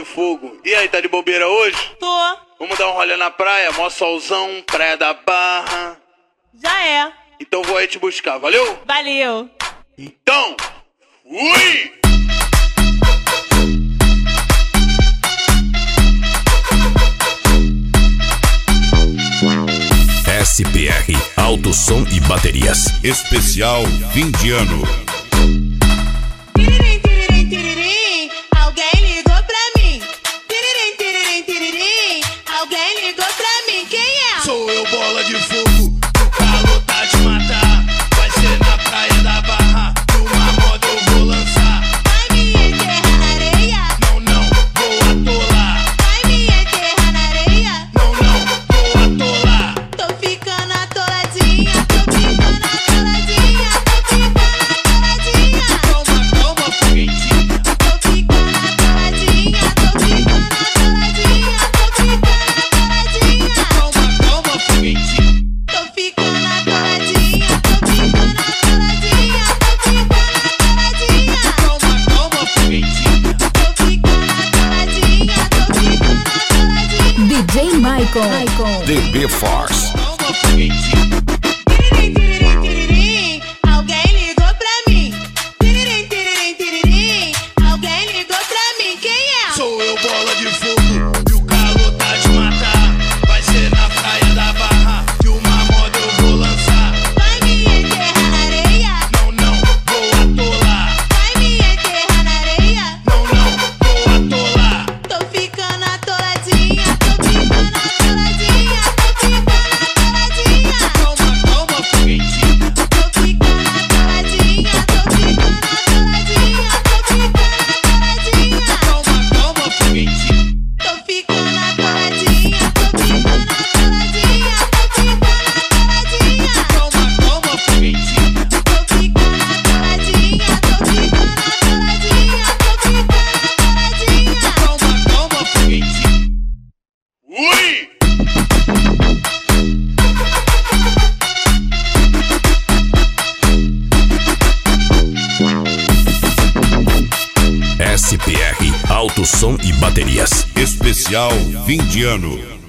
fogo. E aí, tá de bobeira hoje? Tô. Vamos dar um rolê na praia, mó solzão, praia da Barra. Já é. Então vou aí te buscar, valeu? Valeu. Então, fui! SPR Alto Som e Baterias. Especial fim de ano. Tiririm, tiririm, tiririm, alguém ligou pra mim. Tiririm, tiririm, tiririm, alguém ligou pra mim. Quem é? Sou eu, bola de fogo, o calor tá de matar. Vai ser na praia da Barra, numa moda eu vou lançar. Vai me enterrar na areia? Não, não, vou atolar. Vai me enterrar na areia? Não, não, vou atolar. Tô ficando atoladinha, tô ficando atoladinha, tô ficando atoladinha. Calma, calma, foguetinha. Tô ficando atoladinha, tô ficando atoladinha, tô ficando atoladinha. Calma, calma, foguetinha. Tô ficando atoladinha, tô ficando atoladinha, tô ficando atoladinha. Calma, calma, foguetinha. Tô ficando atoladinha, tô ficando atoladinha. DJ Maicon. DB Force. Calma, foguetinha. Tiririm, tiririm, tiririm, alguém ligou pra mim. Tiririm, tiririm, tiririm, alguém ligou pra mim. Quem é? Sou eu, bola de fogo, e o calor tá de matar. Vai ser na praia da Barra, e uma moda eu vou lançar. Vai me enterrar na areia? Não, não, vou atolar. Vai me enterrar na areia? Não, não, vou atolar. Tô ficando atoladinha, tô ficando atoladinha, tô ficando atoladinha. Calma, calma, foguetinha. Tô ficando atoladinha, tô ficando atoladinha, tô ficando atoladinha. Calma, calma, foguetinha. Tô ficando atoladinha, tô ficando atoladinha, tô ficando atoladinha. Calma, calma, foguetinha. Tô ficando atoladinha, tô ficando atoladinha, tô ficando atoladinha. Calma, calma, foguetinha. Ui! SPR Alto Som e Baterias. Especial fim de ano.